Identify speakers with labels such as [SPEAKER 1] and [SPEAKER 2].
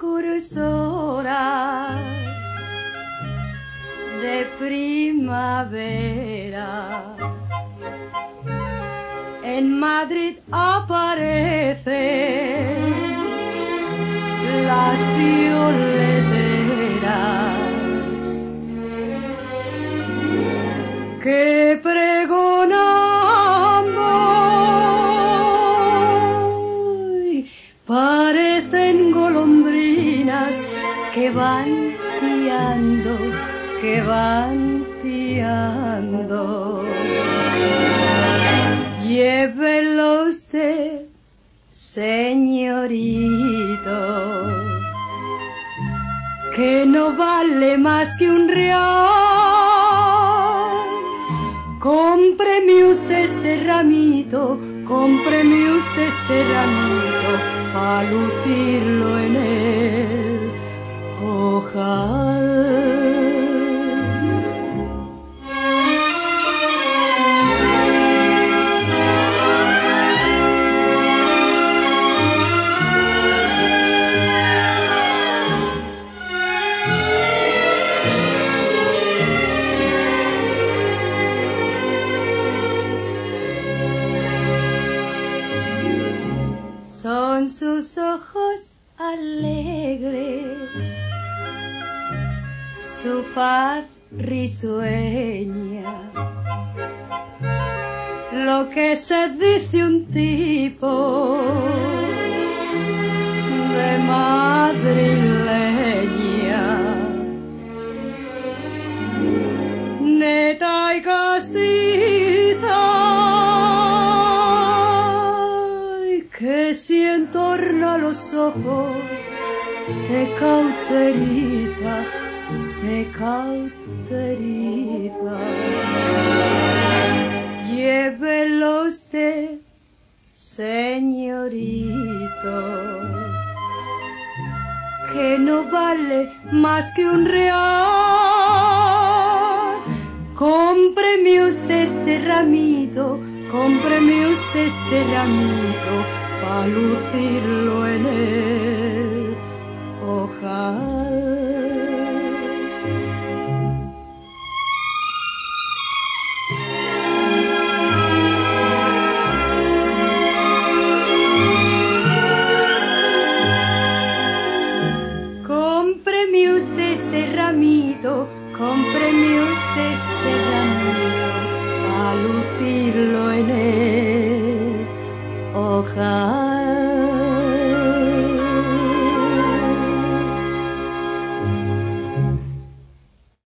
[SPEAKER 1] precursoras de primavera. En Madrid aparecen las violeteras que pregonando parecen golondrinas que van piando, que van piando. Llévelo usted, señorito, que no vale más que un real. Cómpreme usted este ramito, cómpreme usted este ramito, pa' lucirlo en el ojal. Son sus ojos alegres, su faz risueña, lo que se dice un tipo de madrileña, neta y castiza, que si entorna los ojos te cauteriza, te cauteriza. Llévelo usted, señorito, que no vale más que un real. Cómpreme usted este ramito, cómpreme usted este ramito, pa' lucirlo en el ojal. Cómpreme usted este ramito, cómpreme usted este ramito, pa' lucirlo en el